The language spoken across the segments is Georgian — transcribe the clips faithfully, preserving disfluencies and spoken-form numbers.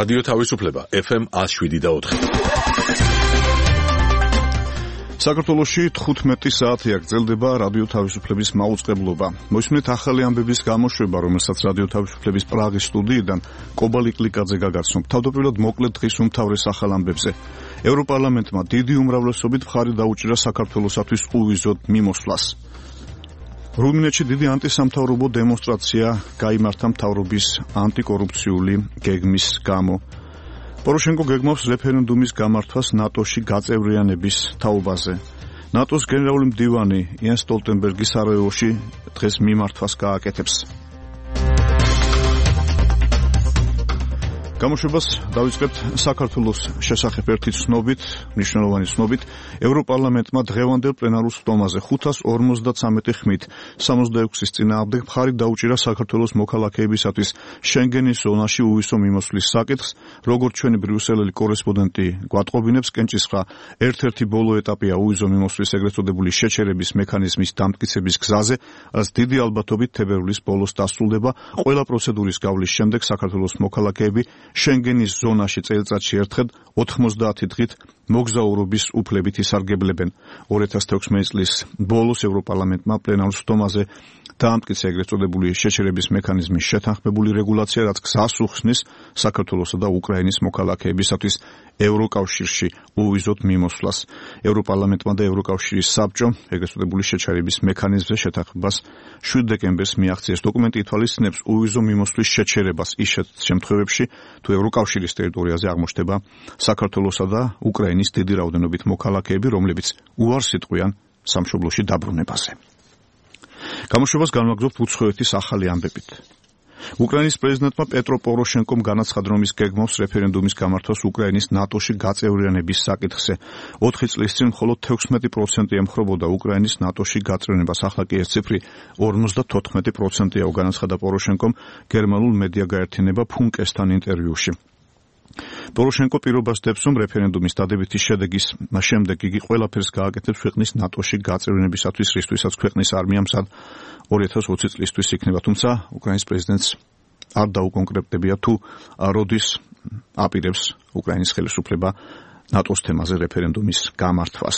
რადიო თავისუფლება ეფ ემ one oh seven და four. საქართველოში თხუთმეტი საათი აგრძელდება რადიო თავისუფლების მაუწყებლობა. მოისმინეთ ახალი ამბების გამოშვება, რომელსაც რადიო თავისუფლების პრაღის სტუდიიდან კობალი კლიკაძე გაგაცნობ. თავდაპირველად მოკლედ დღის უმთავრეს ახალ ამბებზე. ევროპარლამენტმა დიდი უმრავლესობით მხარი დაუჭირა საქართველოსათვის უვიზოდ მიმოსვლას. რუმინეთში დიდი ანტისამთავრობო დემონსტრაცია გაიმართა მთავრობის ანტიკორუფციული გეგმის გამო. პოროშენკო გეგმავს რეფერენდუმის გამართვას ნატოში გაწევრიანების თაობაზე. ნატოს გენერალური მდივანი იენს სტოლტენბერგი სარაევოში დღეს მიმართვას გააკეთებს. გამოშვებას დავიწყებთ საქართველოს შესახებ ერთი ცნობით, მნიშვნელოვანი ცნობით. ევროპარლამენტმა დღევანდელ პლენარულ სხდომაზე ხუთას ორმოცდათვრამეტი ხმით სამოცდაექვსის წინააღმდეგ მხარი დაუჭირა საქართველოს მოქალაქეებისათვის შენგენის ზონაში უვისო მიმოსვლის საკითხს. როგორც ჩვენი ბრიუსელელი კორესპონდენტი გვატყობინებს, კენჭისყრა ერთ-ერთი ბოლო ეტაპია უვიზო მიმოსვლის ეგრეთ წოდებული შეჩერების მექანიზმის დამტკიცების გზაზე, რაც დიდი ალბათობით თებერვლის ბოლოს დასრულდება. ყველა პროცედურის გავლის შემდეგ საქართველოს მოქალაქეები შენგენის ზონაში წელიწადში ერთხელ ოთხმოცდაათი დღით მოგზაურობის უფლებით ისარგებლებენ. ორი ათას თექვსმეტი წლის ბოლოს ევროპარლამენტმა პლენარულ სხდომაზე დაამტკიცა ეგრეთ წოდებული შეჩერების მექანიზმის შეთანხმებული რეგულაცია, რაც გზას უხსნის საქართველოსა და უკრაინის მოქალაქეებისათვის ევროკავშირში უვიზოდ მიმოსვლას. ევროპარლამენტმა და ევროკავშირის საბჭომ ეგრეთ წოდებული შეჩერების მექანიზმზე შეთანხმებას შვიდ დეკემბერს მიაღწიეს. დოკუმენტი ითვალისწინებს უვიზო მიმოსვლის შეჩერებას ისეთ შემთხვევებში, თუ ევროკავშირის ტერიტორიაზე აღმოჩნდება საქართველოსა და უკრაინის დიდი რაოდენობით მოქალაქეები, რომლებიც უარს იტყვიან სამშობლოში დაბრუნებაზე. გამოშვებას განვაგრძობთ უცხოეთის ახალი ამბებით. უკრაინის პრეზიდენტმა პეტრო პოროშენკომ განაცხადა, რომ ის გეგმავს რეფერენდუმის გამართვას უკრაინის ნატოში გაწევრიანების საკითხზე. ოთხი წლის წინ მხოლოდ თექვსმეტი პროცენტი ემხრობოდა უკრაინის ნატოში გაწევრიანებას, ახლა კი ეს ციფრი ორმოცდათოთხმეტი პროცენტია, განაცხადა პოროშენკომ გერმანულ მედია გაერთიანება ფუნკესთან ინტერვიუში. პოროშენკო პირობას დებს, რომ რეფერენდუმის დადებითი შედეგის შემდეგ იგი ყველაფერს გააკეთებს ქვეყნის ნატოში გაწევრიანებისათვის, რისთვისაც ქვეყნის არმია მზად ორი ათას ოცი წლისთვის იქნება. თუმცა უკრაინის პრეზიდენტს არ დაუკონკრეტებია, თუ როდის აპირებს უკრაინის ხელისუფლება ნატოს თემაზე რეფერენდუმის გამართვას.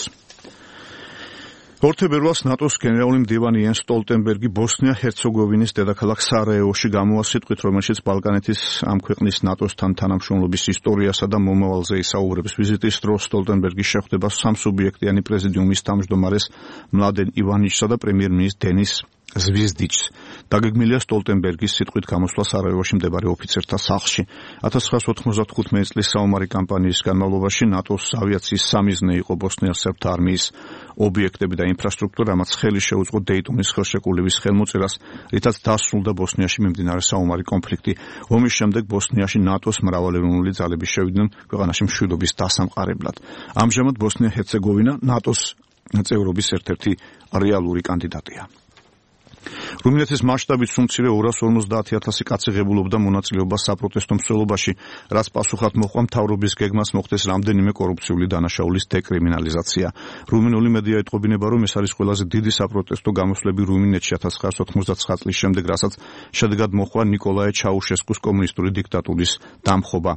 ორ თებერვალს ნატოს გენერალური მდივანი იენს სტოლტენბერგი ბოსნია-ჰერცეგოვინის დედაქალაქ სარაევოში გამოვა სიტყვით, რომელშიც ბალკანეთის ამ ქვეყნის ნატოსთან თანამშრომლობის ისტორიასა და მომავალზე ისაუბრებს. ვიზიტის დროს სტოლტენბერგი შეხვდება სამსუბიექტიანი პრეზიდიუმის თავმჯდომარეს მლადენ ივანიჩსა და პრემიერ-მინისტრ დენის ზვიზდიჩს. დაგეგმილია სტოლტენბერგის სიტყვით გამოსვლა სარაევოში მდებარე ოფიცერთა სახლში. ათას ცხრაასი ოთხმოცდათხუთმეტი წლის საომარი კამპანიის განმავლობაში ნატოს ავიაციის სამიზნე იყო ბოსნია-სერბთა არმიის ობიექტები და ინფრასტრუქტურა, რამაც ხელი შეუწყო დეიტონის ხელშეკრულების ხელმოწერას, რითაც დასრულდა ბოსნიაში მიმდინარე საომარი კონფლიქტი. ომის შემდეგ ბოსნიაში ნატოს მრავალეროვნული ძალები შევიდნენ ქვეყანაში მშვიდობის დასამყარებლად. ამჟამად ბოსნია-ჰერცეგოვინა ნატოს წევრობის ერთ-ერთი რეალური კანდიდატია. რუმინეთის მასშტაბით უმცირე ორას ორმოცდაათი ათასი კაცი ღებულობდა მონაწილეობას საპროტესტო მსვლელობაში, რაც პასუხად მოჰყვა მთავრობის გეგმას მოხდეს რამდენიმე კორუფციული დანაშაულის დეკრიმინალიზაცია. რუმინული მედია ეტყობინება, რომ ეს არის ყველაზე დიდი საპროტესტო გამოსვლები რუმინეთში ათას ცხრაასი ოცდათხმეტი წლის შემდეგ, რასაც შედეგად მოჰყვა ნიკოლაე ჩაუშესკუს კომუნისტური დიქტატურის დამხობა.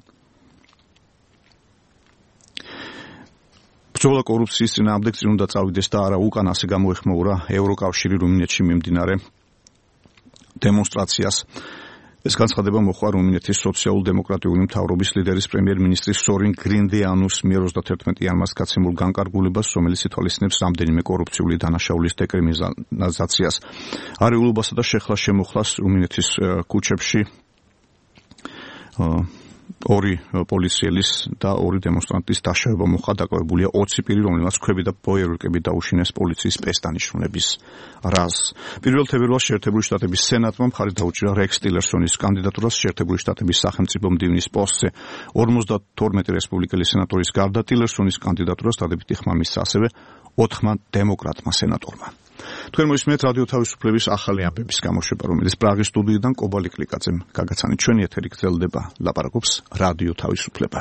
ბრძოლა კორუფციის წინააღმდეგ წინ უნდა წავიდეს და არა უკან, ასე გამოეხმაურა ევროკავშირი რუმინეთში მიმდინარე დემონსტრაციას. ეს განცხადება მოჰყვა რუმინეთის სოციალ-დემოკრატიული მთავრობის ლიდერის პრემიერ-მინისტრის სორინ გრინდეანუს მიერ ოცდათერთმეტი იანვარს გაცემულ განკარგულებას, რომელიც ითვალისწინებს რამდენიმე კორუფციული დანაშაულის დეკრიმინალიზაციას. არეულობასა და შეხლას შემოხლას რუმინეთის ქუჩებში ორი პოლიციელის და ორი დემონსტრანტის დაშავება მოხდა. დაკავებულია ოცი პირი, რომელმაც ქვები და ბოიერურკები დაუშინეს პოლიციის პესტანიშნულების რაზს. პირველ თებერვალს შეერთებული შტატების სენატმა მხარი დაუჭირა რექს ტილერსონის კანდიდატურას შეერთებული შტატების სახელმწიფო მდივნის პოსტზე. ორმოცდათორმეტი რესპუბლიკელი სენატორის გარდა ტილერსონის კანდიდატურას დადებითი ხმა მისცა ასევე ოთხმა დემოკრატმა სენატორმა. თქვენ მოისმენთ რადიო თავისუფლების ახალი ამბების გამოშვება, რომელიც პრაღის სტუდიიდან კობალი კლიკაძემ გაგაცანით. ჩვენი ეთერი გრძელდება, ლაპარაკობს რადიო თავისუფლება.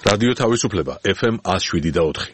რადიო თავისუფლება ეფ ემ one oh seven და four.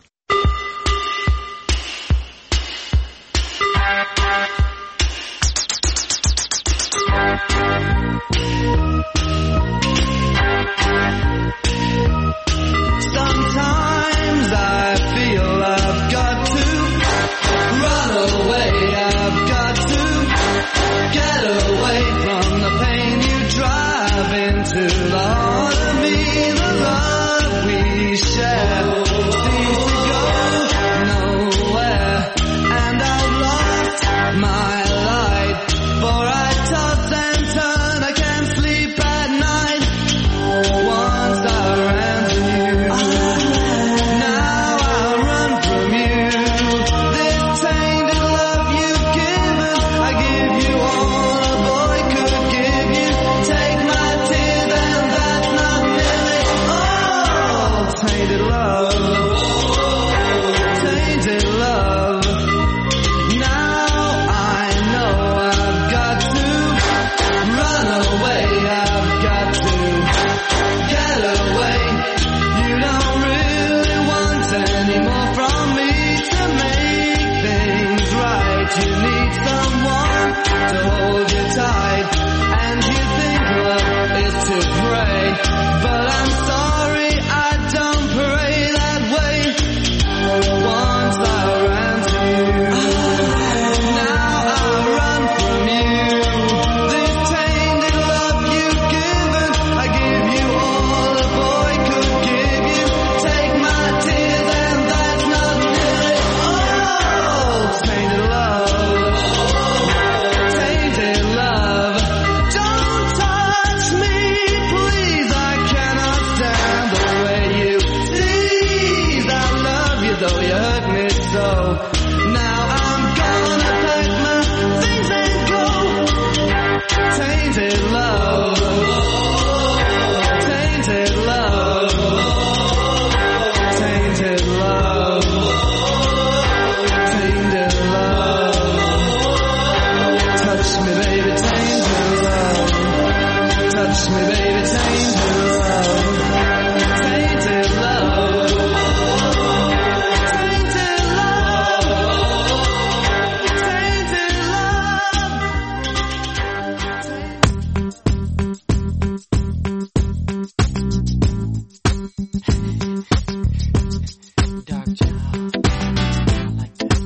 Sometimes I feel I've got to run away, I've got to get away from the pain you drive into the heart of me. The love we share seems to go nowhere, and I've lost my light, for I toss and turn, I can't sleep at night. Once I ran to you, now I run from you. This tainted love you've given, I give you all a boy could give you. Take my tears and that's not nearly all. Tainted love, tainted love. Now I know I've got to run away, I've got to get away. You don't really want any more from me to make things right. You need someone to hold you tight, and you think love is to pray, but I'm sorry, I don't pray that way. Once I ran to you, now I run from you. This tainted love you've given, I give you all a boy could give you. Take my tears and that's not nearly all. Tainted love, tainted love. Don't touch me, please, I cannot stand the way you tease. I love you though you hurt me so. Now I'm gonna pack my things and go. Tainted love, tainted love, tainted love, tainted love. Touch me, baby, tainted love. Touch me, baby, tainted love. Tainted love, tainted love, tainted love. Dark child, I like that.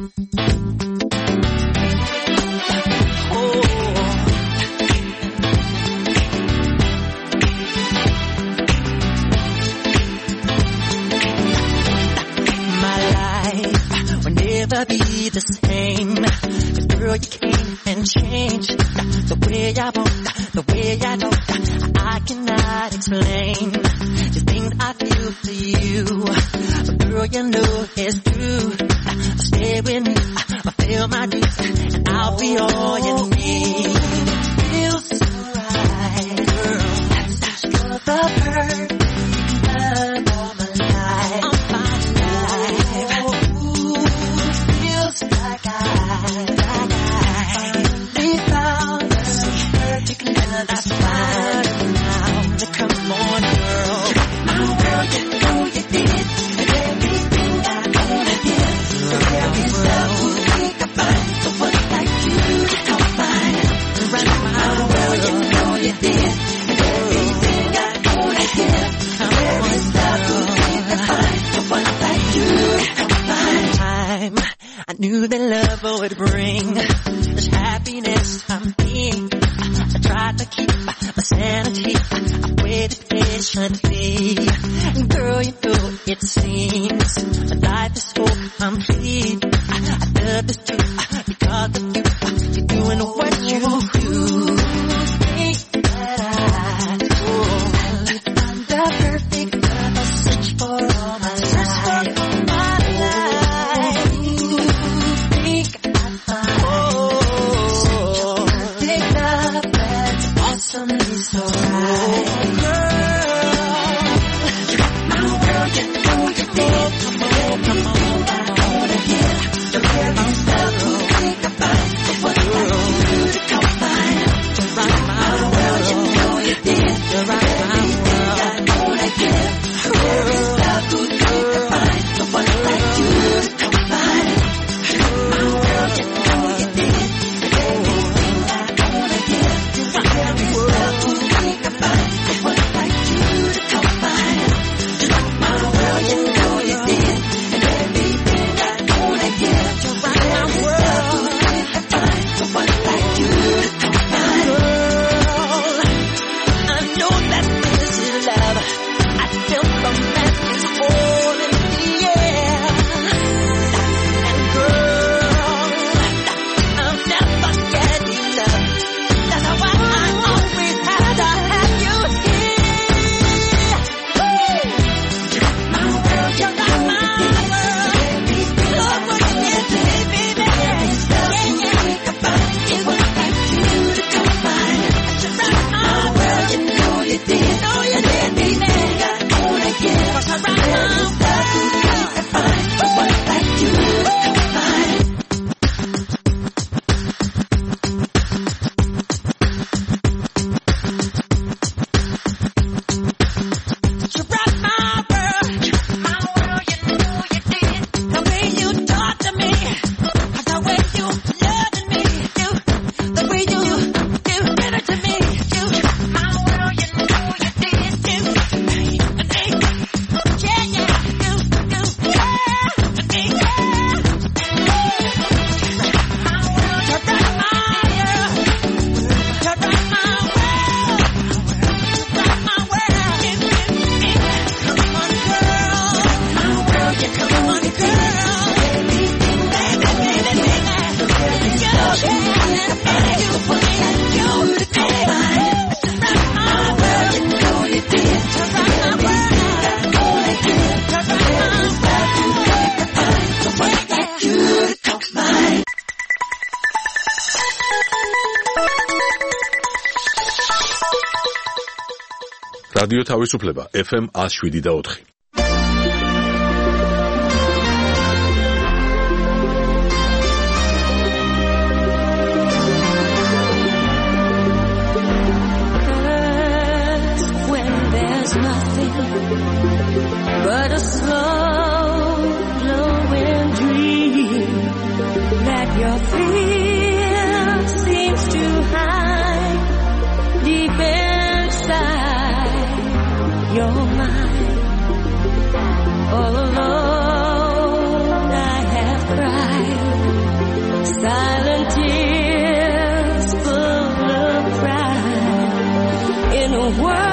Oh. My life will never be the same. 'Cause girl, you came and changed the way I walk, the way I talk. I cannot explain the things I feel for you. But girl, you know it's true. Stay with me, I feel my needs, and I'll be all you need. Feels so right, girl. That's you're the perfect love of my life. Of my life. Ooh, feels like I, like I finally found the perfect love. That's fine now. Come on, girl. My girl, you know you did everything I wanna did. So every love will think I find someone like you to come find. Right, my girl, you know you did everything I wanna give. Every love will think I find someone like you to come find. Time I knew that love would bring such happiness from me. I tried to keep my sanity. I waited patiently. And girl, you know it seems my life is so complete. I, I love this too because of you. You're doing what you do. Think that I do. I found the perfect love. I search for all my life. My life. Think I find oh, perfect love that's awesomely so right. My girl, you know you did. Come on, come on, I wanna hear. Your very love. რადიო თავისუფლება ეფ ემ one oh seven და four. But a slow glowing dream that your fear seems to hide deep inside your mind. All alone I have cried silent tears full of pride in a world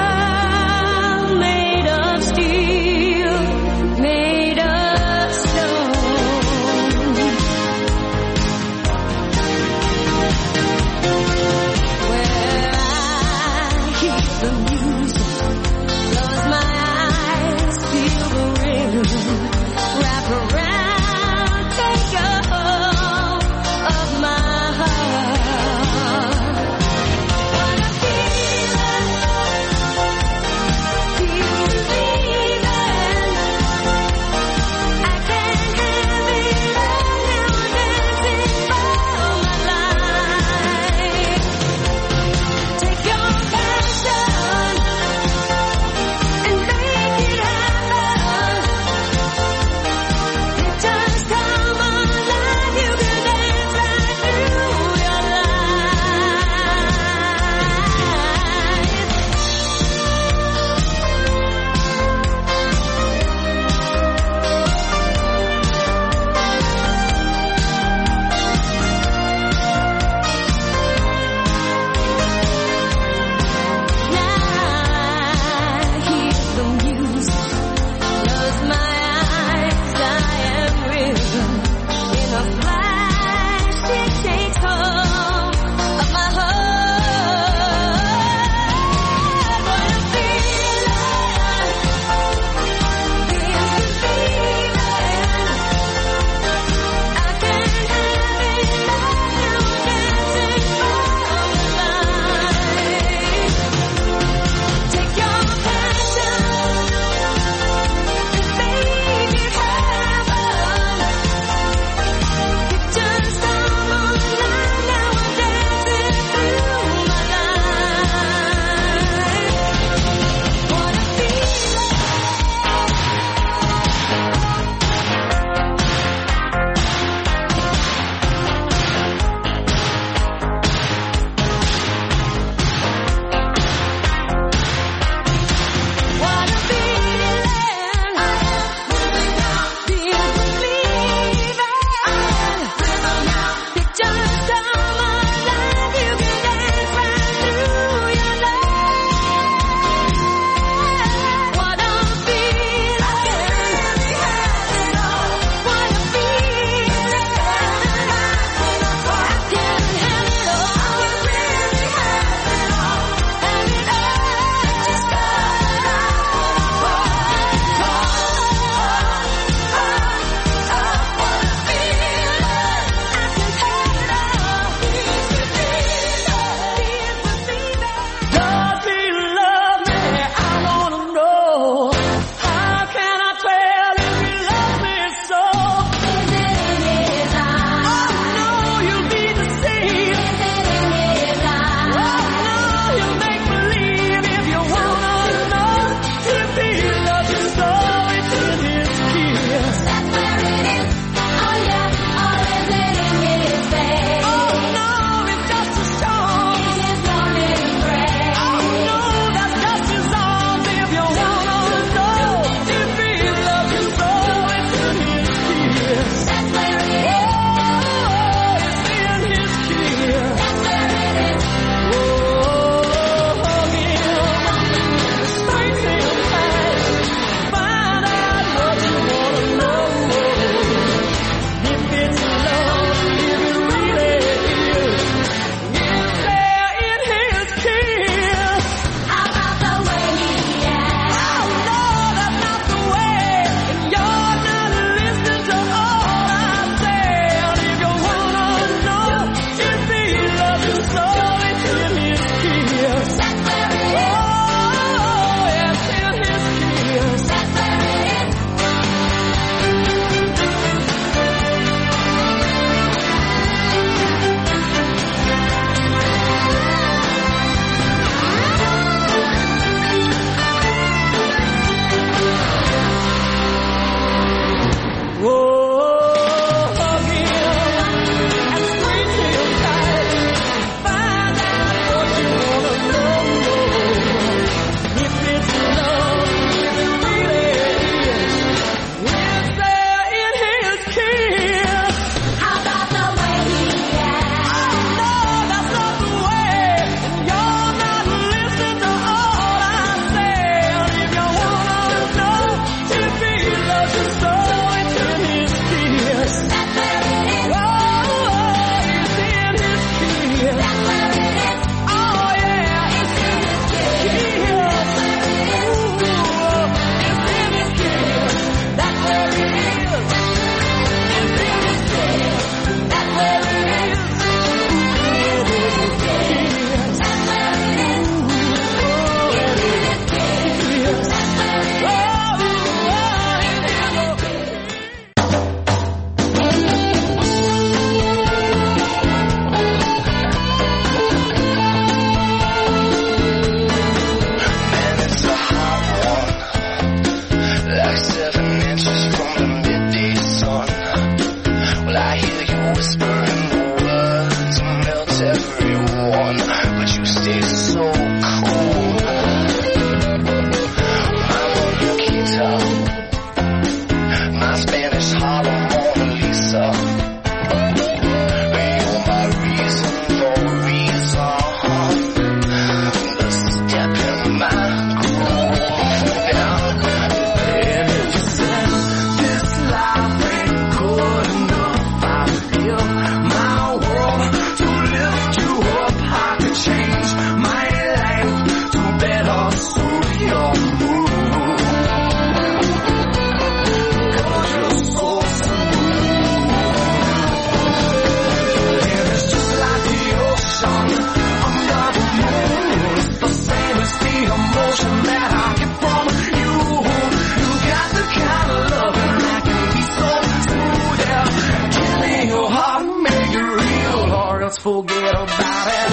Forget about it.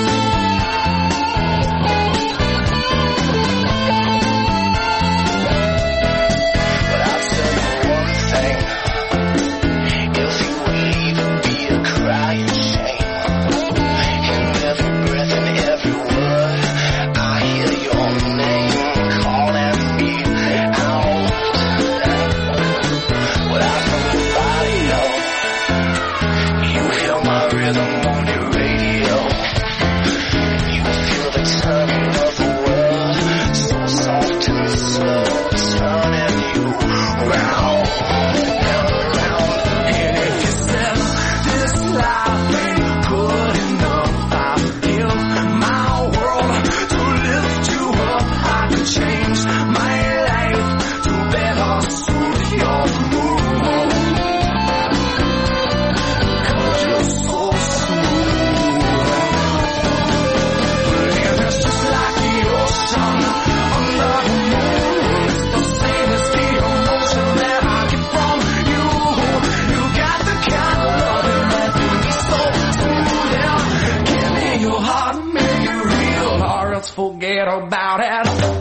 But I'll tell you one thing. If you leave, it'll be a crying shame. In every breath and every word, I hear your name calling me out. Without nobody know, you hear my rhythm. Forget about it.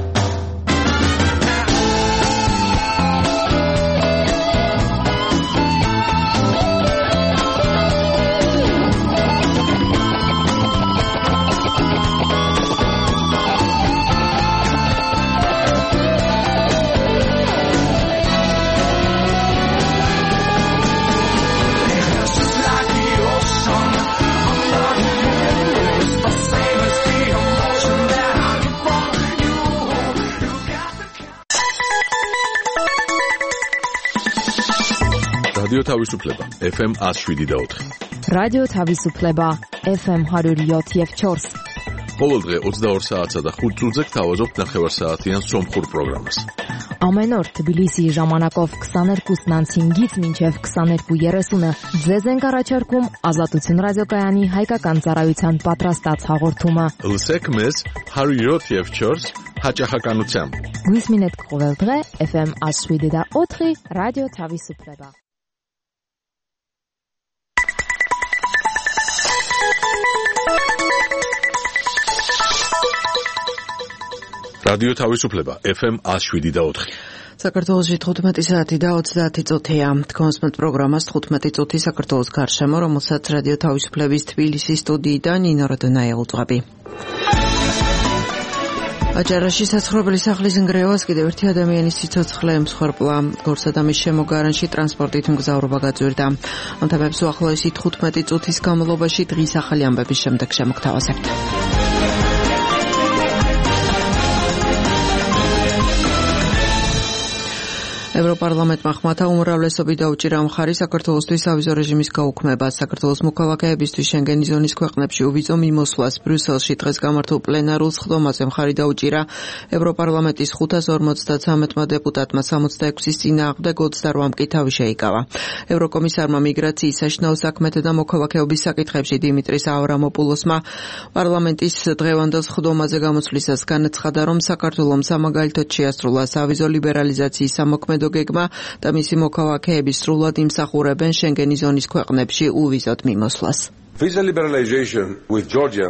რადიო თავისუფლება ეფ ემ one oh seven და four. რადიო თავისუფლება ეფ ემ one oh seven და four. ყოველ დღე ოცდაორ საათსა და ხუთ წუთზე გთავაზობთ ნახევარსაათიან სომხურ პროგრამას. Ամեն օր Թբիլիսի ժամանակով twenty-two նանցինգից մինչև twenty-two thirty ձեզ ենք առաջարկում Ազատություն ռադիոկայանի հայկական ծառայության պատրաստած հաղորդումը. Լսեք մեզ one oh seven da four հաճախականությամբ. Գույս մինետ կողել դրե էֆ էմ one oh seven da four ռադիո თავისუფლება. რადიო თავისუფლება ეფ ემ one oh seven და four. საქართველოში თხუთმეტი საათი და ოცდაათი წუთია. თქვენს პროგრამას თხუთმეტი წუთი საქართველოს გარშემო, რომელსაც რადიო თავისუფლების თბილისის სტუდიიდან ნინო როდონაია უძღვები. აჭარაში საცხოვრებელი სახლის ნგრევას კიდევ ერთი ადამიანის სიცოცხლე მსხვერპლა. გორსა და მის შემოგარენში ტრანსპორტით მგზავრობა გაძვირდა. ამ თემებს უახლოესი თხუთმეტი წუთის განმავლობაში დღის ახალი ამბების შემდეგ შემოგთავაზებთ. ევროპარლამენტმა ხმათა უმრავლესობით დაუჭირა მხარი საქართველოსთვის სავიზო რეჟიმის გაუქმებას. საქართველოს მოქალაქეებისთვის შენგენის ზონის ქვეყნებში უვიზო მიმოსვლას ბრიუსელში დღეს გამართულ პლენარულ სხდომაზე მხარი დაუჭირა ევროპარლამენტის ხუთას ორმოცდათრამეტმა დეპუტატმა sixty-six-ის წინააღმდეგ twenty-eight კი თავი შეიკავა. ევროკომისარმა მიგრაციის, საშინაო საქმეთა და მოქალაქეობის საკითხებში დიმიტრის ავრამოპულოსმა პარლამენტის დღევანდელ სხდომაზე გამოსვლისას განაცხადა, რომ საქართველომ სამაგალითოდ შეასრულა სავიზო ლიბერალიზაციის სამოქმედო გეგმა და მისი მოქალაქეები სრულად იმსახურებენ შენგენის ზონის ქვეყნებში უვიზოდ მიმოსვლას. Visa liberalization with Georgia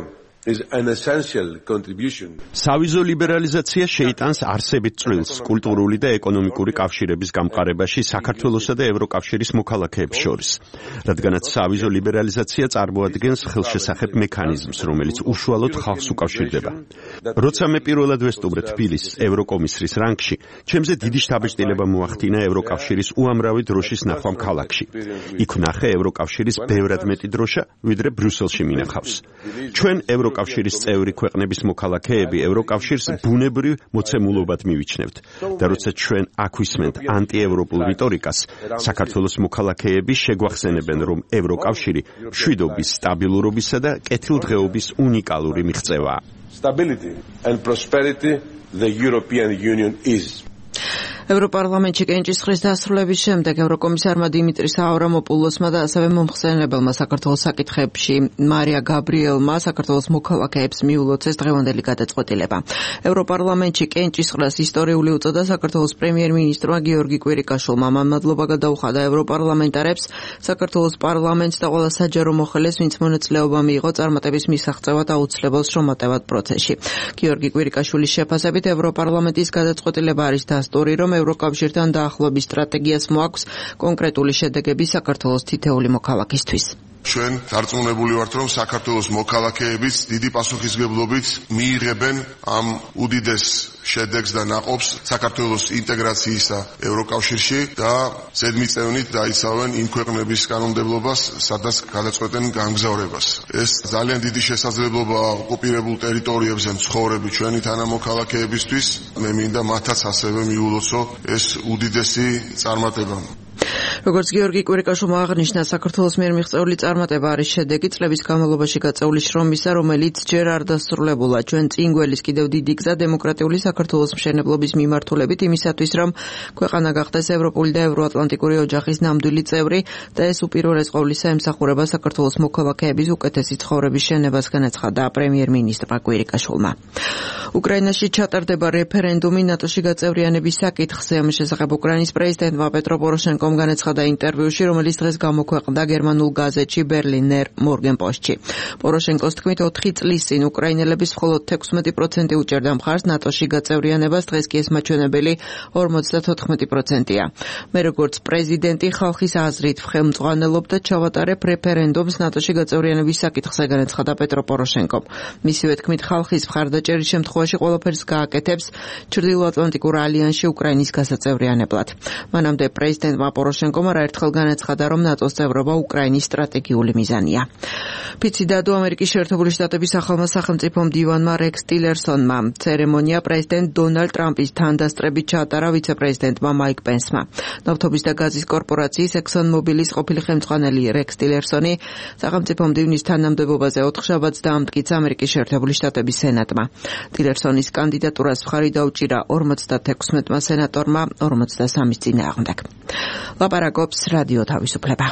is an essential contribution. Სავიზო ლიბერალიზაცია შეიტანს არსებით წვლილს კულტურული და ეკონომიკური კავშირების გამყარებაში საქართველოსა და ევროკავშირის მოქალაქეებს შორის. რადგანაც სავიზო ლიბერალიზაცია წარმოადგენს ხელშესახებ მექანიზმს, რომელიც უშუალოდ ხალხს უკავშირდება. როცა მე პირველად ვესტუმრე თბილისს ევროკომისრის რანგში, ჩემზე დიდი შთაბეჭდილება მოახდინა ევროკავშირის უამრავი დროშის ნახვამ ქალაქში. იქ ვნახე ევროკავშირის ბევრად მეტი დროშა, ვიდრე ბრიუსელში მინახავს. ჩვენ ევროკავშირის წევრი ქვეყნების მოქალაქეები ევროკავშირს ბუნებრივ მოცემულობად მივიჩნევთ და როცა ჩვენ აქ ვისმენთ ანტიევროპულ რიტორიკას, საქართველოს მოქალაქეები შეგვახსენებენ, რომ ევროკავშირი მშვიდობის, სტაბილურობისა და კეთილდღეობის უნიკალური მიღწევაა. Stability and prosperity the European Union is. ევროპარლამენტში კენჭისყრის დასრულების შემდეგ ევროკომისარმა დიმიტრი ავრამოპულოსმა და ასევე მომხსენებელმა საქართველოს საკითხებში მარია გაბრიელმა საქართველოს მოქალაქეებს მიულოცეს დღევანდელი გადაწყვეტილება. ევროპარლამენტში კენჭისყრას ისტორიული უწოდა საქართველოს პრემიერ-მინისტრმა გიორგი კვირიკაშვილმა. მან მადლობა გადაუხადა ევროპარლამენტარებს, საქართველოს პარლამენტს და ყველა საჯარო მოხელეს, ვინც მონაწილეობა მიიღო წარმატების მისაღწევად აუცილებელ შრომატევად პროცესში. გიორგი კვირიკაშვილის შეფასებით ევროპარლამენტის გადაწყვეტილება არის დასტური, რომ ევროკავშირთან დაახლოების სტრატეგიას მოაქვს კონკრეტული შედეგები საქართველოს თითეული მოქალაქისთვის. ჩვენ დარწმუნებული ვართ, რომ საქართველოს მოქალაქეებიც დიდი პასუხისმგებლობით მიიღებენ ამ უდიდეს შედეგს და ნაყოფს საქართველოს ინტეგრაციისა ევროკავშირში და ზედმიწევნით დაიცავენ იმ ქვეყნების კანონმდებლობას, სადაც გადაწყვეტენ გამგზავრებას. ეს ძალიან დიდი შესაძლებლობა ოკუპირებულ ტერიტორიებზე მცხოვრები ჩვენი თანამოქალაქეებისთვის. მე მინდა მათაც ასევე მიულოცო ეს უდიდესი წარმატება. როგორც გიორგი კვირიკაშვილმა აღნიშნა, საქართველოს მიერ მიღწეული წარმატება არის შედეგი წლების განმავლობაში გაწეული შრომისა, რომელიც ჯერ არ დასრულებულა. ჩვენ წინ გველის კიდევ დიდი გზა დემოკრატიული საქართველოს მშენებლობის მიმართულებით იმისათვის, რომ ქვეყანა გახდეს ევროპული და ევროატლანტიკური ოჯახის ნამდვილი წევრი და ეს უპირველეს ყოვლისა ემსახურება საქართველოს მოქალაქეების უკეთესი ცხოვრების შენებას, განაცხადა პრემიერ-მინისტრმა კვირიკაშვილმა. უკრაინაში ჩატარდება რეფერენდუმი ნატოში გაწევრიანების საკითხზე. ამ შესახებ უკრაინის პრეზიდენტმა პეტრო პოროშენკომ განაცხადა ინტერვიუში, რომელიც დღეს გამოქვეყნდა გერმანულ გაზეთში ბერლინერ მორგენპოსტში. პოროშენკოს თქმით, ოთხი წლის წინ უკრაინელების მხოლოდ თექვსმეტი პროცენტი უჭერდა მხარს ნატოში გაწევრიანებას, დღეს კი ეს მაჩვენებელი ორმოცდათოთხმეტი პროცენტია. მე როგორც პრეზიდენტი ხალხის აზრით ვხელმძღვანელობ და ჩავატარებ რეფერენდუმს ნატოში გაწევრიანების საკითხზე, განაცხადა პეტრო პოროშენკომ. მისივე თქმით, ხალხის მხარდაჭერის შემთხვევაში ყველაფერს გააკეთებს ჩრდილოატლანტიკურ ალიანსში უკრაინის გასაწევრიანებლად. მანამდე პრეზიდენტმა პოროშენკომ არაერთხელ განაცხადა, რომ ნატოს წევრობა უკრაინის სტრატეგიული მიზანია. ფიცი დადო ამერიკის შეერთებული შტატების ახალმა სახელმწიფო მდივანმა რექს ტილერსონმა. ცერემონია პრეზიდენტ დონალდ ტრამპის თანდასწრებით ჩაატარა ვიცე-პრეზიდენტმა მაიკ პენსმა. ნავთობის და გაზის კორპორაციის ექსონ მობილის ყოფილი ხელმძღვანელი რექს ტილერსონი სახელმწიფო მდივნის თანამდებობაზე ოთხშაბათს დაამტკიცა ამერიკის შეერთებული შტატების სენატმა. ტილერსონის კანდიდატურას მხარი დაუჭირა ორმოცდათექვსმეტმა სენატორმა ორმოცდასამის წინააღმდეგ. ლაპარაკობს რადიო თავისუფლება.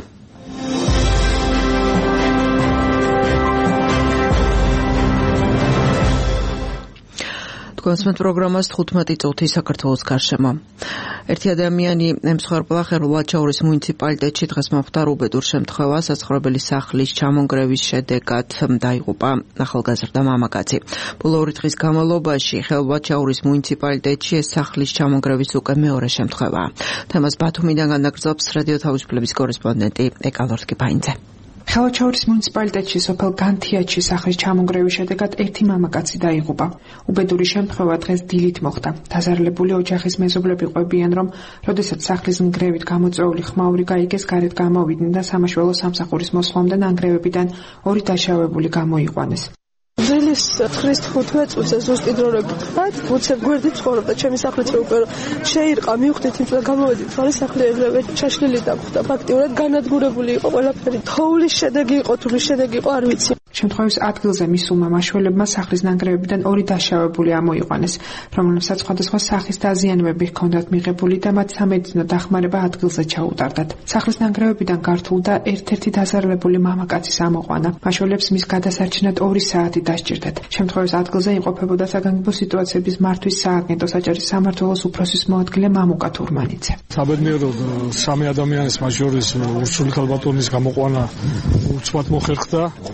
კონსმეთ პროგრამას თხუთმეტი წუთი საქართველოს გარშემო. ერთი ადამიანი ემსხვერპლა ხერულ-ვაჩაურის მუნიციპალიტეტში დღეს მოხდა რუბედურ შემთხვევა. საცხოვრებელი სახლის ჩამონგრევის შედეგად დაიღუპა ახალგაზრდა მამაკაცი. ბოლო ორი დღის განმავლობაში ხერულ-ვაჩაურის მუნიციპალიტეტში ეს სახლის ჩამონგრევის უკვე მეორე შემთხვევაა. თემას ბათუმიდან განაგრძობს რადიო თავისუფლების კორესპონდენტი ეკალორსკი ფაინძე. ხევაჩაურის მუნიციპალიტეტში სოფელ განთიაჩში სახლის ჩამონგრევის შედეგად ერთი მამაკაცი დაიღუპა. უბედური შემთხვევა დღეს დილით მოხდა. დაზარალებული ოჯახის მეზობლები ყვებიან, რომ როდესაც სახლის ნგრევით გამოწვეული ხმაური გაიგეს, გარეთ გამოვიდნენ და სამაშველო სამსახურის მოსვლამდე ნანგრევებიდან ორი დაშავებული გამოიყვანეს. დილის ცხრის თხუთმეტ წუთზე ზუსტი დრო რო გითხრათ, უცებ გვერდით ცხოვრობდა ჩემი სახლიც უკვე შეირყა, მივხვდით იმ წელს გამოვედით, ხარი სახლი ეგრევე ჩაშლილი დაგვხდა. ფაქტიურად განადგურებული იყო ყველაფერი. თოვლის შედეგი იყო, თუ შედეგი იყო, არ ვიცი. შემთხვევის ადგილზე მისულმა მაშველებმა სახლის ნანგრევებიდან ორი დაშავებული ამოიყვანეს, რომლებსაც სხვადასხვა სახის დაზიანებები ჰქონდათ მიღებული და მათ სამედიცინო დახმარება ადგილზე ჩაუტარდათ. სახლის ნანგრევებიდან გართულ და ერთ-ერთი დაზარალებული მამაკაცის ამოყვანა. მაშველებს მის გადასარჩენად ორი საათი დასჭირდათ. შემთხვევის ადგილზე იმყოფებოდა საგანგებო სიტუაციების მართვის სააგენტოს აჭარის სამმართველოს უფროსის მოადგილე მამუკა თურმანიძე. საბედნიეროდ სამი ადამიანის მათ შორის ურსული ქალბატონის გამოყვანა უცბად მოხერხდა. ყავს ერთი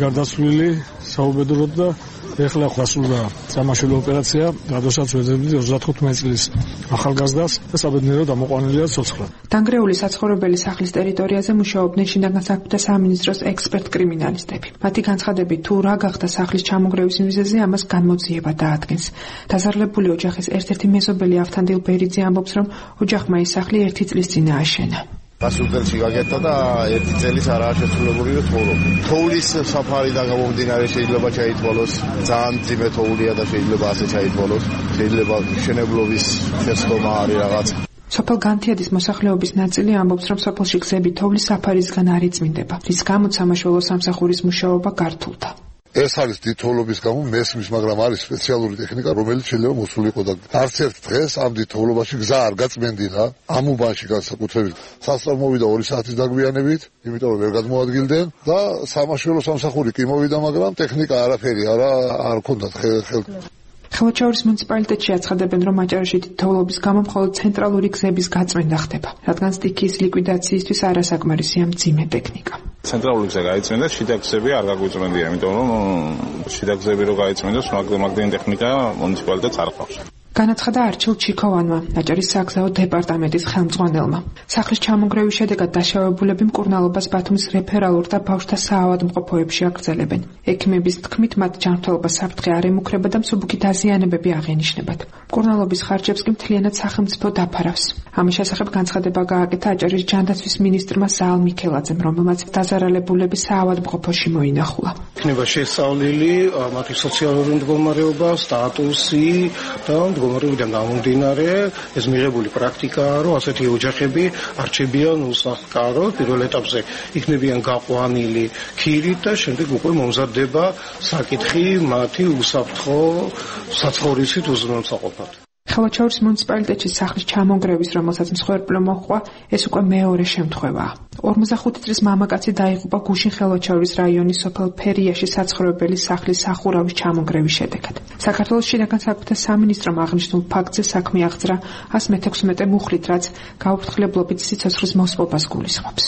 გარდაცვლილი საუბედუროდ და ეხლა ხასრულდა სამაშველო ოპერაცია, როდესაც ვეძებდი ოცდათხუთმეტი წლის ახალგაზრდას და საბედნიეროდ ამოყვანილია ცოცხლად. დანგრეული საცხოვრებელი სახლის ტერიტორიაზე მუშაობდნენ შინაგან საქმეთა სამინისტროს ექსპერტ-კრიმინალისტები. მათი განცხადებით, თუ რა გახდა სახლის ჩამონგრევის მიზეზი, ამას განმოძიება დაადგენს. დაზარალებული ოჯახის ერთ-ერთი მეზობელი ავთანდილ ბერიძე ამბობს, რომ ოჯახმა ის სახლი ერთი წლის წინ ააშენა. გასულ წელს გაკეთდა და ერთი წელის არაა შესრულებული და ცხოვრობ. თოვლის საფარიდან გამომდინარე შეიძლება ჩაითვალოს, ძალიან ძიმე თოვლია და შეიძლება ასე ჩაითვალოს. შეიძლება მშენებლობის შეცდომა არის რაღაც. სოფელ განთიადის მოსახლეობის ნაწილი ამბობს, რომ სოფელში გზები თოვლის საფარისგან არ იწმინდება, რის გამოც სამაშველო სამსახურის მუშაობა გართულდა. ეს არის დიდთოვლობის გამო მესმის, მაგრამ არის სპეციალური ტექნიკა, რომელიც შეიძლება მოსულიყო და არც ერთ დღეს ამ დიდთოვლობაში გზა არ გაწმენდილა. ამ უბანში განსაკუთრებით სასწრაფო მოვიდა ორი საათის დაგვიანებით, იმიტომ რომ ვერ გადმოადგილდნენ და სამაშველო სამსახური კი მოვიდა, მაგრამ ტექნიკა არაფერი არა არ ჰქონდათ ხელ. ხელვაჩაურის მუნიციპალიტეტში აცხადებენ, რომ აჭარაში დიდთოვლობის გამო მხოლოდ ცენტრალური გზების გაწმენდა ხდება, რადგან სტიქიის ლიკვიდაციისთვის არასაკმარისია მძიმე ტექნიკა. ცენტრალური გზა გაიწმენდა, შიდა გზები არ გაგვიწმენდია, იმიტომ რომ შიდა გზები რო გაიწმენდოს, მაგდენი ტექნიკა მუნიციპალიტეტს არ ყავს. განაცხადა არჩილ ჩიქოვანმა, აჭარის საგზაო დეპარტამენტის ხელმძღვანელმა. სახლის ჩამონგრევის შედეგად დაშავებულები მკურნალობას ბათუმის რეფერალურ და ბავშვთა საავადმყოფოებში აგრძელებენ. ექიმების თქმით, მათ ჯანმრთელობა საფრთხე არ ემუქრება და მსუბუქი დაზიანებები აღენიშნებათ. მკურნალობის ხარჯებს კი მთლიანად სახელმწიფო დაფარავს. ამის შესახებ განცხადება გააკეთა აჭარის ჯანდაცვის მინისტრმა ზაალ მიქელაძემ, რომელმაც დაზარალებულების საავადმყოფოში მოინახულა. იქნება შესწავლილი მათი სოციალური მდგომარეობა, სტატუსი და მდგომარეობიდან გამომდინარე ეს მიღებული პრაქტიკაა, რომ ასეთი ოჯახები არჩებიან უსახლკარო, პირველ ეტაპზე იქნებიან გაყვანილი ქირით და შემდეგ უკვე მომზადდება საკითხი მათი უსაფრთხო საცხოვრისით უზრუნველყოფად. ხელვაჩაურის მუნიციპალიტეტში სახლის ჩამონგრევის, რომელსაც მსხვერპლო მოჰყვა, ეს უკვე მეორე შემთხვევაა. ორმოცდახუთი წლის მამაკაცი დაიღუპა გუშინ ხელვაჩაურის რაიონის სოფელ ფერიაში საცხოვრებელი სახლის სახურავის ჩამონგრევის შედეგად. საქართველოს შინაგან საქმეთა სამინისტრომ აღნიშნულ ფაქტზე საქმე აღძრა ას მეთექვსმეტე მუხლით, რაც გაუფრთხილებლობით სიცოცხლის მოსპობას გულისხმობს.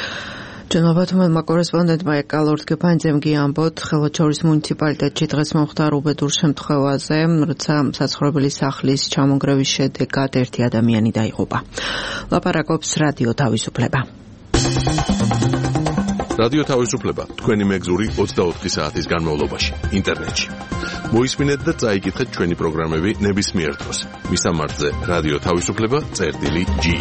ჯანაბათ მელმა კორესპონდენტმა ეკალორთგეფანძემ გიამბოთ ხელვაჩაურის მუნიციპალიტეტში დღეს მომხდარ უბედურ შემთხვევაზე, როცა საცხოვრებელი სახლის ჩამონგრევის შედეგად ერთი ადამიანი დაიღუპა. ლაპარაკობს რადიო თავისუფლება. რადიო თავისუფლება თქვენი მეგზური ოცდაოთხი საათის განმავლობაში ინტერნეტში. მოისმინეთ და წაიკითხეთ ჩვენი პროგრამები ნებისმიერ დროს. მისამართზე რადიო თავისუფლება წერტილი ჯი.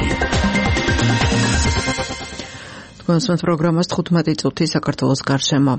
კონსულტ პროგრამას თხუთმეტი წუთი საქართველოს გარშემო.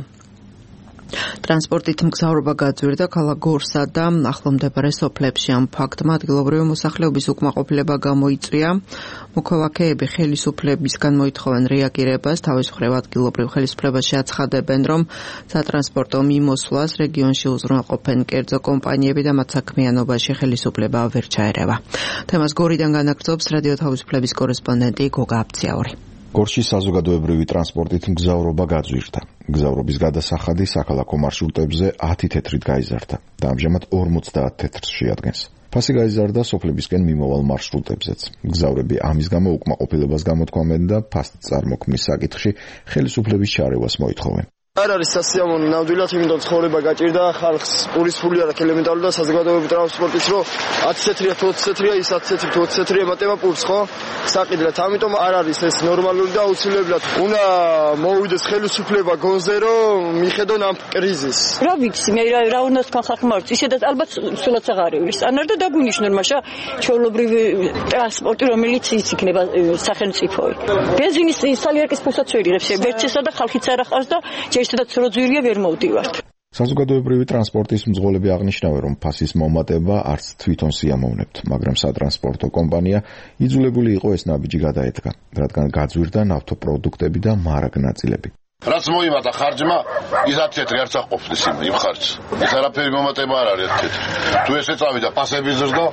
ტრანსპორტით მგზავრობა გაძვირდა ქალაქ გორსა და ახლომდებარე სოფლებში. ამ ფაქტმა ადგილობრივი მოსახლეობის უკმაყოფილება გამოიწვია. მოქალაქეები ხელისუფლებისგან მოითხოვენ რეაგირებას. თავის მხრივ ადგილობრივ ხელისუფლებაში აცხადებენ, რომ სატრანსპორტო მიმოსვლას რეგიონში უზრუნველყოფენ კერძო კომპანიები და მათ საქმიანობაში ხელისუფლება ვერ ჩაერევა. თემას გორიდან განაგრძობს რადიო თავისუფლების კორესპონდენტი გოგა აბციაური. გორში საზოგადოებრივი ტრანსპორტით მგზავრობა გაძვირდა. მგზავრობის გადასახადი საქალაქო მარშრუტებზე ათი თეთრით გაიზარდა და ამჟამად ორმოცდაათ თეთრს შეადგენს. ფასი გაიზარდა სოფლებისკენ მიმავალ მარშრუტებზეც. მგზავრები ამის გამო უკმაყოფილებას გამოთქვამენ და ფასთ წარმოქმნის საკითხში ხელისუფლების ჩარევას მოითხოვენ. არ არის სასიამოვნო ნამდვილად, იმიტომ ცხოვრება გაჭირდა ხალხს პურის ფული არ აქვს ელემენტარული და საზოგადოებრივი ტრანსპორტის რო ათი თეთრია თუ ოცი თეთრია ის ათი თეთრი თუ ოცი თეთრია ემატება პურს, ხო? საკიდრად, ამიტომ არ არის ეს ნორმალური და აუცილებლად უნდა მოვიდეს ხელისუფლება გონზე რომ მიხედონ ამ კრიზისს. რა ვიცი, მე რა უნდა თქვა ხალხმა, ისედაც ალბათ სულაც აღარ ევლის. ანარ და დაგვინიშნონ მაშა ჩვეულებრივი ტრანსპორტი რომელიც ის იქნება სახელმწიფოი. ბენზინის სალიერკის ფულსაც ვერ იღებს, ვერცესა და ხალხიც არ ახავს და ესედაც როძვირია ვერ მოვდივართ. საზოგადოებრივი ტრანსპორტის მძღოლები აღნიშნავენ, რომ ფასის მომატება არც თვითონ სიამოვნებთ, მაგრამ სატრანსპორტო კომპანია იძულებული იყო ეს ნაბიჯი გადაედგა, რადგან გაძვირდა ნავთობპროდუქტები და მარაგნაწილები. რაც მოიმატა ხარჯმა, ის ათი თეთრი არც აყოფნის იმ ხარჯს. ეს არაფერი მომატება არ არის ათი თეთრი. თუ ესე წავიდა ფასები ზრდა,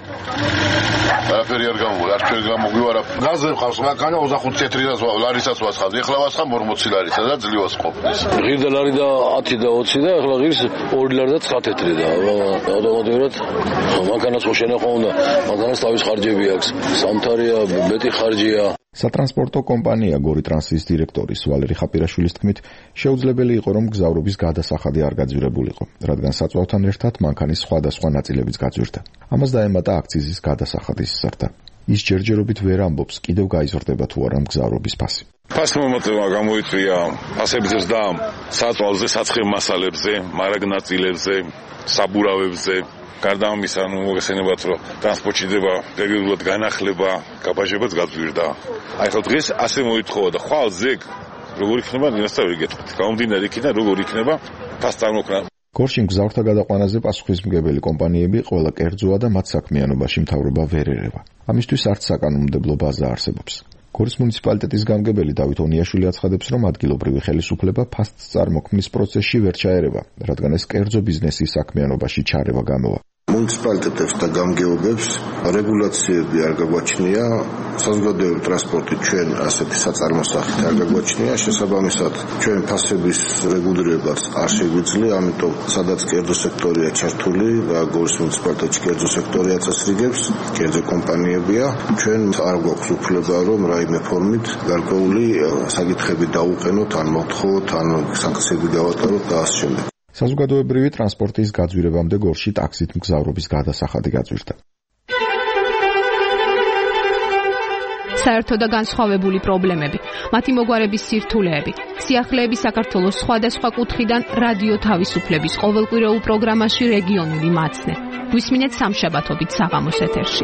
არაფერი არ გამოგვივა, არც ვერ გამოგვივა. გაზზე ხავს მანქანა ოცდახუთი თეთრიდანს ლარისაც ვასხავდი, ეხლა ვასხავ ორმოცი ლარისა და ძლივას ყოფნის. ღირდა ლარი და ათი და ოცი და ეხლა ღირს ორი ლარი და ცხრა თეთრი და ავტომატურად მანქანას ხო შენახო უნდა, მანქანას თავის ხარჯები აქვს. სამთარია, მეტი ხარჯია. სატრანსპორტო კომპანია გორი ტრანსის დირექტორის ვალერი ხაპირაშვილის თქმით, შეუძლებელი იყო, რომ გზავრობის გადასახადი არ გაძვირებულიყო, რადგან საწვავთან ერთად მანქანის სხვადასხვა ნაწილებიც გაძვირდა. ამას დაემატა აქციზის გადასახადის ზრდა. ის ჯერჯერობით ვერ ამბობს, კიდევ გაიზრდება თუ არა მგზავრობის ფასი. ფასმომოწევა გამოიწვია ფასების ზრდა საწვავზე, საცხებ მასალებზე, მარაგ ნაწილებზე, საბურავებზე. გარდა ამისა, ნუ მოგესალმებათ, რომ ტრანსპორტში დება პერიოდულად განახლება, გაბაჟებაც გაძვირდა. აი ხო დღეს ასე მოითხოვა და ხვალ ზეგ როგორ იქნება, ნინასთან ვერ გეტყვით. გამომდინარე იქიდან როგორ იქნება ფასწარმოქმნა. გორში მგზავრთა გადაყვანაზე პასუხისმგებელი კომპანიები ყველა კერძოა და მათ საქმიანობაში მთავრობა ვერ ერევა. ამისთვის არც საკანონმდებლო ბაზა არსებობს. გორის მუნიციპალიტეტის გამგებელი დავით ონიაშვილი აცხადებს, რომ ადგილობრივი ხელისუფლება ფასს წარმოქმნის პროცესში ვერ ჩაერევა, რადგან ეს კერძო ბიზნესის საქმიანობაში ჩარევა გამოვა. მუნიციპალიტეტებს და გამგეობებს რეგულაციები არ გაგვაჩნია, საზოგადოებრივი ტრანსპორტი ჩვენ ასეთი საწარმოსახლით არ გაგვაჩნია, შესაბამისად ჩვენ ფასების რეგულირებაც არ შეგვიძლია, ამიტომ სადაც კერძო სექტორია ჩართული და გორის მუნიციპალიტეტში კერძო სექტორი აწესრიგებს, კერძო კომპანიებია, ჩვენ არ გვაქვს უფლება, რომ რაიმე ფორმით გარკვეული საკითხები დაუყენოთ, ან მოთხოვოთ, ან სანქციები გავატაროთ და ასე შემდეგ. საზოგადოებრივი ტრანსპორტის გაძვირებამდე გორში ტაქსით მგზავრობის გადასახადი გაძვირდა. საერთო და განსხვავებული პრობლემები, მათი მოგვარების სირთულეები, სიახლეების საქართველოს სხვადასხვა კუთხიდან რადიო თავისუფლების ყოველკვირეულ პროგრამაში რეგიონული მაცნე. გვისმინეთ სამშაბათობით საღამოს ეთერში.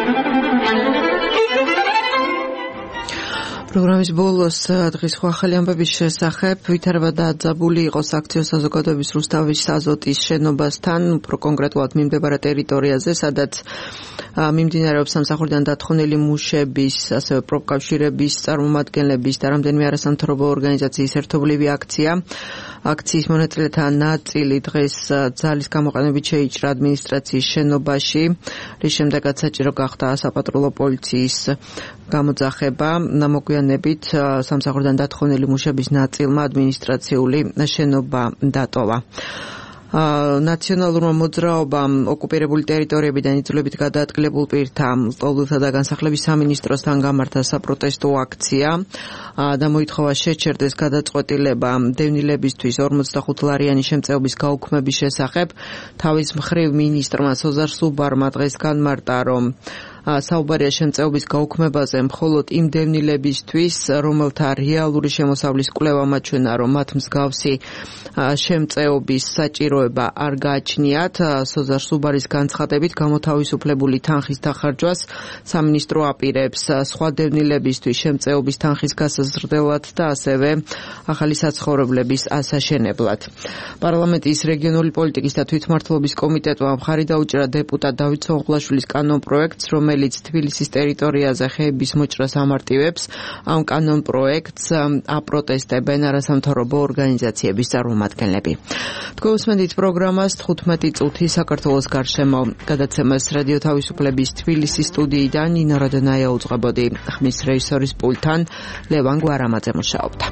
პროგრამის ბოლოს დღის ახალი ამბების შესახებ ვითარება დაძაბული იყო საქციო საზოგადოების რუსთავის აზოტის შენობასთან, უფრო კონკრეტულად მიმდებარე ტერიტორიაზე, სადაც მიმდინარეობს სამსახურიდან დათხოვნილი მუშების, ასევე პროფკავშირების წარმომადგენლების და რამდენიმე არასამთავრობო ორგანიზაციის ერთობლივი აქცია. აქციის მონაწილეთა ნაწილი დღეს ძალის გამოყენებით შეიჭრა ადმინისტრაციის შენობაში, რის შემდეგაც საჭირო გახდა საპატრულო პოლიციის გამოძახება. მოგვიანებით სამსახურიდან დათხოვნილი მუშების ნაწილმა ადმინისტრაციული შენობა დატოვა. ნაციონალურმა მოძრაობამ ოკუპირებული ტერიტორიებიდან იძლებით გადაადგილებულ პირთა ლტოლვილთა და განსახლების სამინისტროსთან გამართა საპროტესტო აქცია და მოითხოვა შეჩერდეს გადაწყვეტილება დევნილებისთვის ორმოცდახუთლარიანი შემწეობის გაუქმების შესახებ. თავის მხრივ მინისტრმა სოზარ სუბარმა დღეს განმარტა, რომ საუბარია შემწეობის გაუქმებაზე მხოლოდ იმ დევნილებისთვის, რომელთა რეალური შემოსავლის კვლევა მაჩვენა, რომ მათ მსგავსი შემწეობის საჭიროება არ გააჩნიათ. სოზარ სუბარის განცხადებით, გამოთავისუფლებული თანხის დახარჯვას სამინისტრო აპირებს სხვა დევნილებისთვის შემწეობის თანხის გასაზრდელად და ასევე ახალი საცხოვრებლების ასაშენებლად. პარლამენტის რეგიონული პოლიტიკის და თვითმმართველობის კომიტეტმა მხარი დაუჭირა დეპუტატ დავით სონღულაშვილის კანონპროექტს, რომელიც თბილისის ტერიტორიაზე ხეების მოჭრას ამარტივებს. ამ კანონპროექტს აპროტესტებენ არასამთავრობო ორგანიზაციების წარმომადგენლები. თქვენ უსმენთ პროგრამას თხუთმეტი წუთი საქართველოს გარშემო. გადაცემას რადიო თავისუფლების თბილისის სტუდიიდან ნინო როდონაია უძღვებოდი. ხმის რეჟისორის პულტთან ლევან გვარამაძე მუშაობდა.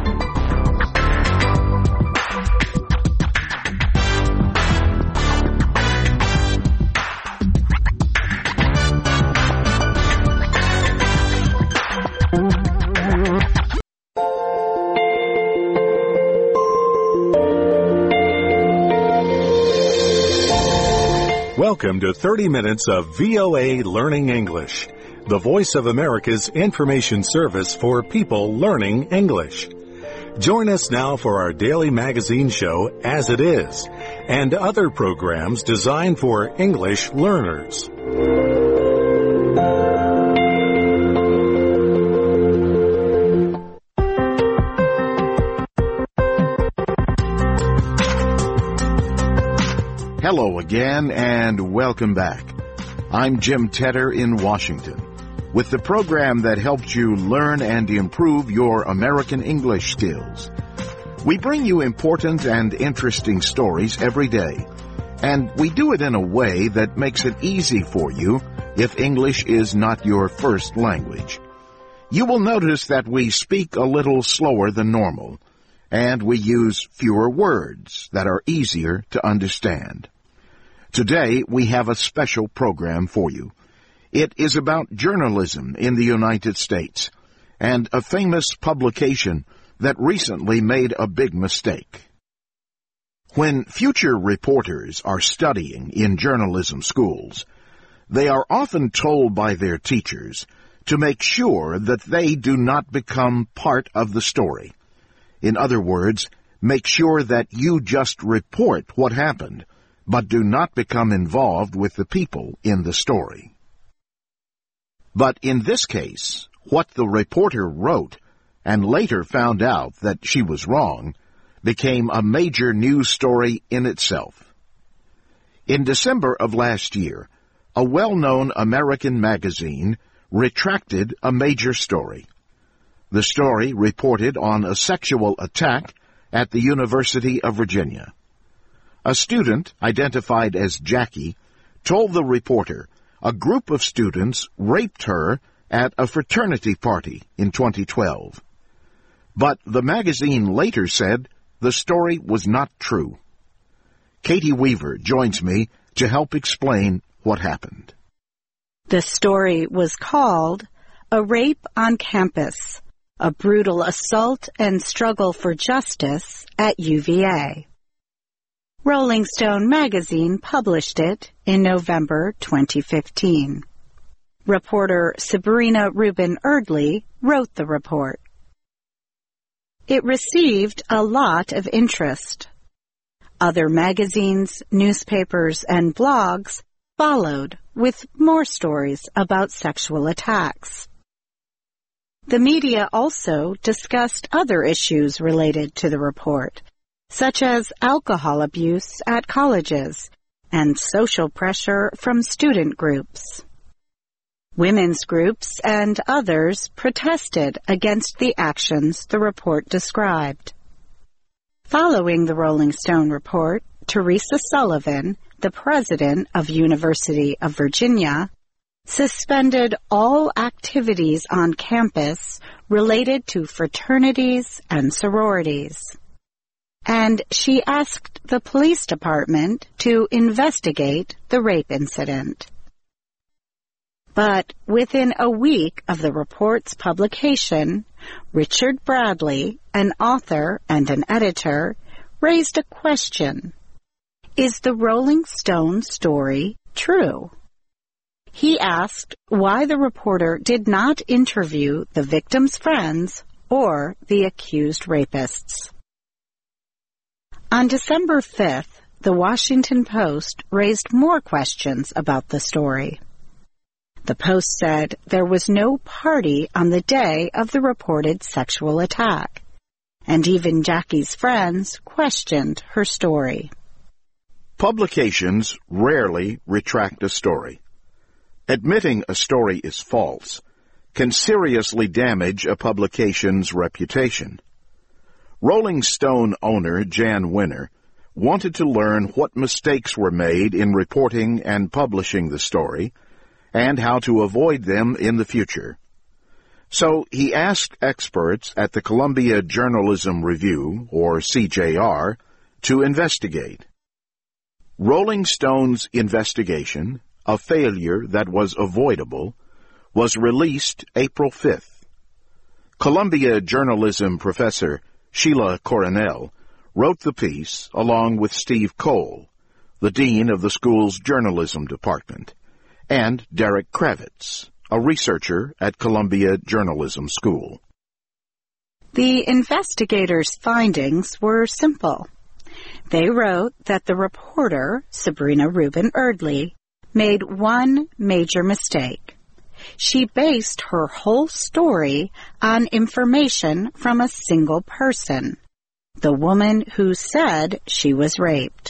Welcome to thirty minutes of V O A Learning English, the voice of America's information service for people learning English. Join us now for our daily magazine show, As It Is, and other programs designed for English learners. Hello again and welcome back. I'm Jim Tedder in Washington with the program that helps you learn and improve your American English skills. We bring you important and interesting stories every day, and we do it in a way that makes it easy for you if English is not your first language. You will notice that we speak a little slower than normal, and we use fewer words that are easier to understand. Today, we have a special program for you. It is about journalism in the United States and a famous publication that recently made a big mistake. When future reporters are studying in journalism schools, they are often told by their teachers to make sure that they do not become part of the story. In other words, make sure that you just report what happened, but do not become involved with the people in the story. But in this case, what the reporter wrote, and later found out that she was wrong, became a major news story in itself. In December of last year, a well-known American magazine retracted a major story. The story reported on a sexual attack at the University of Virginia. A student, identified as Jackie, told the reporter a group of students raped her at a fraternity party in twenty twelve. But the magazine later said the story was not true. Katie Weaver joins me to help explain what happened. The story was called A Rape on Campus, a Brutal Assault and Struggle for Justice at U V A. Rolling Stone magazine published it in November twenty fifteen. Reporter Sabrina Rubin Erdley wrote the report. It received a lot of interest. Other magazines, newspapers, and blogs followed with more stories about sexual attacks. The media also discussed other issues related to the report, such as alcohol abuse at colleges and social pressure from student groups. Women's groups and others protested against the actions the report described. Following the Rolling Stone report, Teresa Sullivan, the president of University of Virginia, suspended all activities on campus related to fraternities and sororities. And she asked the police department to investigate the rape incident. But within a week of the report's publication, Richard Bradley, an author and an editor, raised a question. Is the Rolling Stone story true? He asked why the reporter did not interview the victim's friends or the accused rapists. On December fifth, the Washington Post raised more questions about the story. The Post said there was no party on the day of the reported sexual attack, and even Jackie's friends questioned her story. Publications rarely retract a story. Admitting a story is false can seriously damage a publication's reputation. Rolling Stone owner Jan Winner wanted to learn what mistakes were made in reporting and publishing the story and how to avoid them in the future. So he asked experts at the Columbia Journalism Review, or C J R, to investigate. Rolling Stone's investigation, a failure that was avoidable, was released April fifth. Columbia journalism professor Sheila Coronel wrote the piece along with Steve Cole, the dean of the school's journalism department, and Derek Kravitz, a researcher at Columbia Journalism School. The investigators' findings were simple. They wrote that the reporter, Sabrina Rubin Erdley, made one major mistake. She based her whole story on information from a single person, the woman who said she was raped.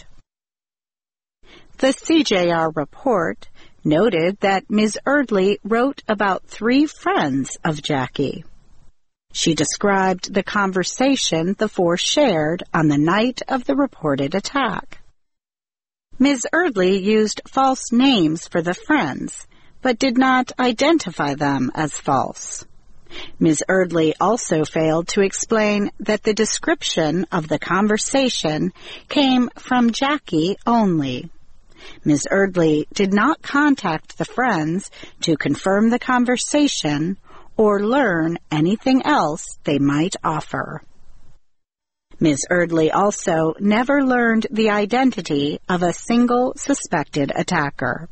The C J R report noted that Miz Erdley wrote about three friends of Jackie. She described the conversation the four shared on the night of the reported attack. Miz Erdley used false names for the friends, but did not identify them as false. Miz Erdley also failed to explain that the description of the conversation came from Jackie only. Miz Erdley did not contact the friends to confirm the conversation or learn anything else they might offer. Miz Erdley also never learned the identity of a single suspected attacker.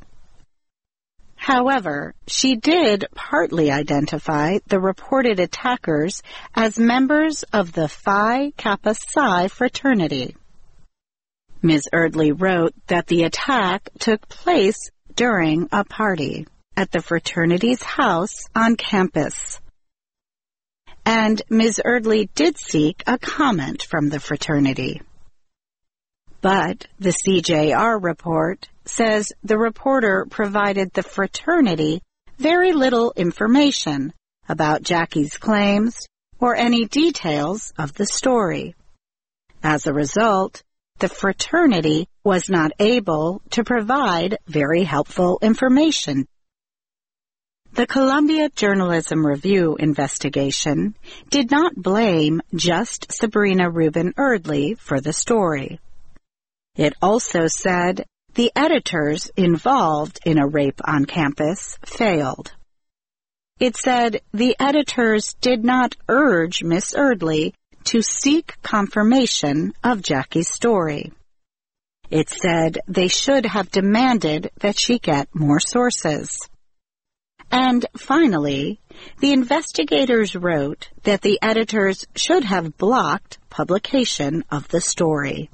However, she did partly identify the reported attackers as members of the Phi Kappa Psi fraternity. Miz Erdley wrote that the attack took place during a party at the fraternity's house on campus. And Miz Erdley did seek a comment from the fraternity. But the C J R report says the reporter provided the fraternity very little information about Jackie's claims or any details of the story. As a result, the fraternity was not able to provide very helpful information. The Columbia Journalism Review investigation did not blame just Sabrina Rubin Erdley for the story. It also said the editors involved in a rape on campus failed. It said the editors did not urge Miss Erdley to seek confirmation of Jackie's story. It said they should have demanded that she get more sources. And finally, the investigators wrote that the editors should have blocked publication of the story.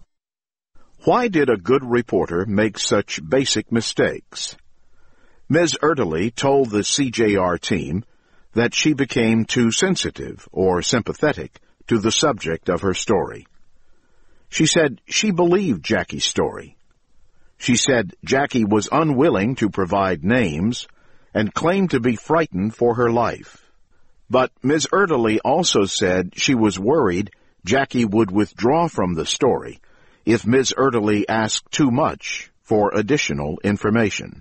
Why did a good reporter make such basic mistakes? Miz Erdley told the C J R team that she became too sensitive or sympathetic to the subject of her story. She said she believed Jackie's story. She said Jackie was unwilling to provide names and claimed to be frightened for her life. But Miz Erdley also said she was worried Jackie would withdraw from the story if Miz Erdley asked too much for additional information.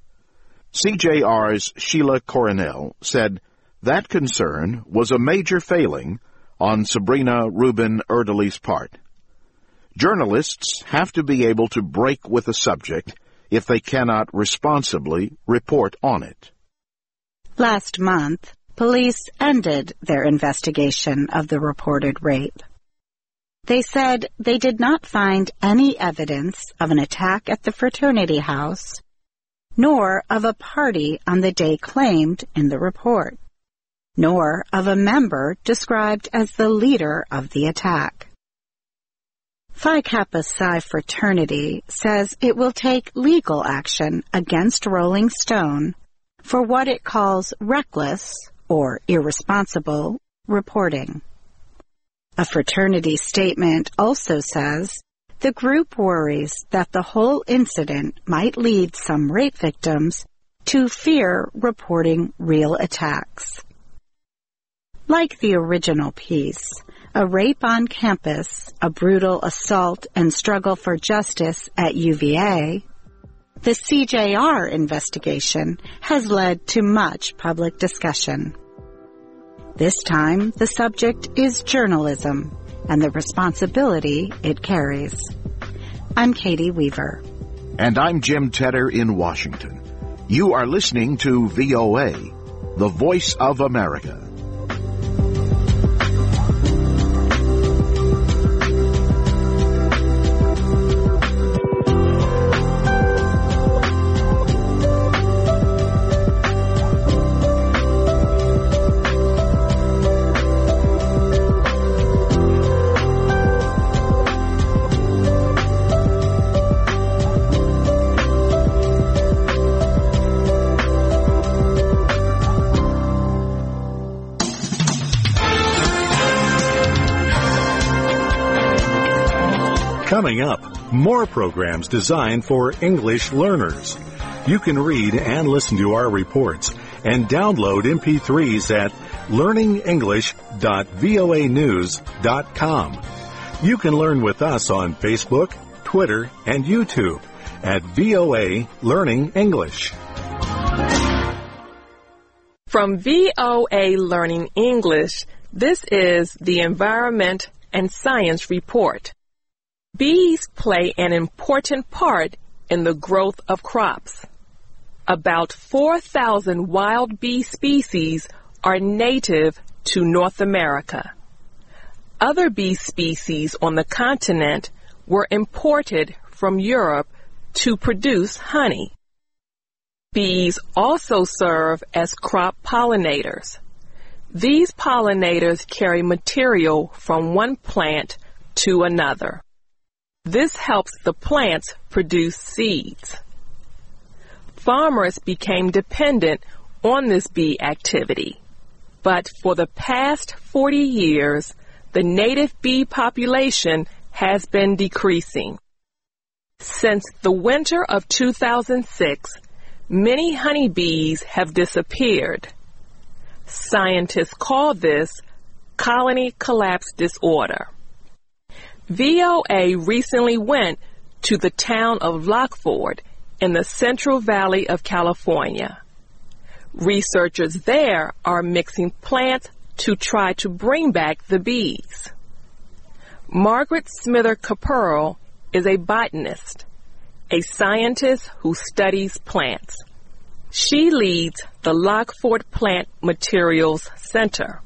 C J R's Sheila Coronel said that concern was a major failing on Sabrina Rubin Erdley's part. Journalists have to be able to break with a subject if they cannot responsibly report on it. Last month, police ended their investigation of the reported rape. They said they did not find any evidence of an attack at the fraternity house, nor of a party on the day claimed in the report, nor of a member described as the leader of the attack. Phi Kappa Psi fraternity says it will take legal action against Rolling Stone for what it calls reckless or irresponsible reporting. A fraternity statement also says the group worries that the whole incident might lead some rape victims to fear reporting real attacks. Like the original piece, A Rape on Campus, A Brutal Assault and Struggle for Justice at U V A, the C J R investigation has led to much public discussion. This time, the subject is journalism and the responsibility it carries. I'm Katie Weaver. And I'm Jim Tedder in Washington. You are listening to V O A, the Voice of America. Coming up, more programs designed for English learners. You can read and listen to our reports and download M P threes at learning english dot voa news dot com. You can learn with us on Facebook, Twitter, and YouTube at V O A Learning English. From V O A Learning English, this is the Environment and Science Report. Bees play an important part in the growth of crops. About four thousand wild bee species are native to North America. Other bee species on the continent were imported from Europe to produce honey. Bees also serve as crop pollinators. These pollinators carry material from one plant to another. This helps the plants produce seeds. Farmers became dependent on this bee activity, but for the past forty years, the native bee population has been decreasing. Since the winter of two thousand six, many honeybees have disappeared. Scientists call this colony collapse disorder. V O A recently went to the town of Lockford in the Central Valley of California. Researchers there are mixing plants to try to bring back the bees. Margaret Smither Caperl is a botanist, a scientist who studies plants. She leads the Lockford Plant Materials Center.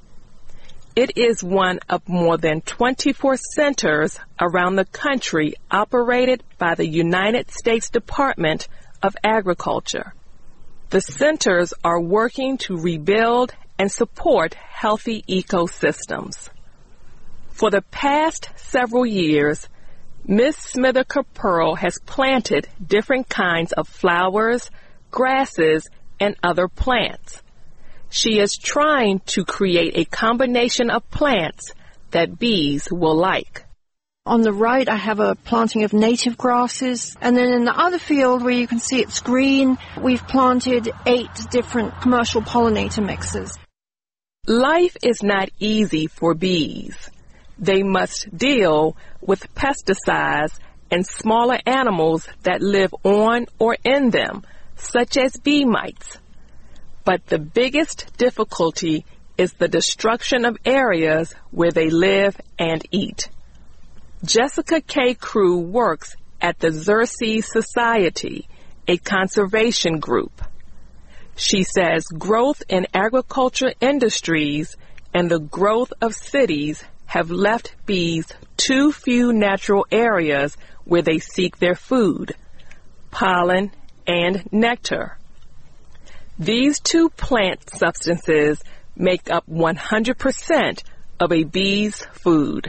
It is one of more than twenty-four centers around the country operated by the United States Department of Agriculture. The centers are working to rebuild and support healthy ecosystems. For the past several years, Miz Smither Caperl has planted different kinds of flowers, grasses, and other plants. She is trying to create a combination of plants that bees will like. On the right, I have a planting of native grasses. And then in the other field where you can see it's green, we've planted eight different commercial pollinator mixes. Life is not easy for bees. They must deal with pesticides and smaller animals that live on or in them, such as bee mites. But the biggest difficulty is the destruction of areas where they live and eat. Jessica K. Crew works at the Xerces Society, a conservation group. She says growth in agriculture industries and the growth of cities have left bees too few natural areas where they seek their food, pollen, and nectar. These two plant substances make up one hundred percent of a bee's food.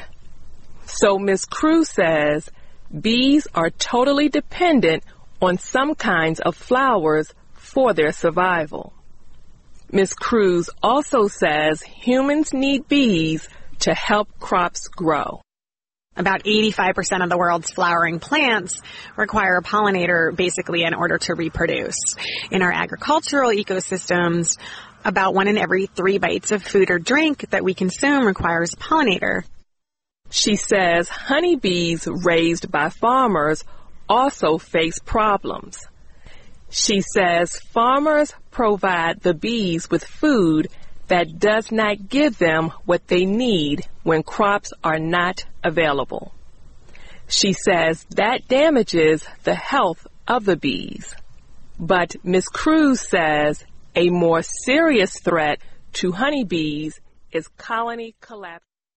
So Miz Crew says bees are totally dependent on some kinds of flowers for their survival. Miz Crews also says humans need bees to help crops grow. About eighty-five percent of the world's flowering plants require a pollinator basically in order to reproduce. In our agricultural ecosystems, about one in every three bites of food or drink that we consume requires a pollinator. She says honeybees raised by farmers also face problems. She says farmers provide the bees with food that does not give them what they need when crops are not available. She says that damages the health of the bees. But Miz Crews says a more serious threat to honeybees is colony collapse.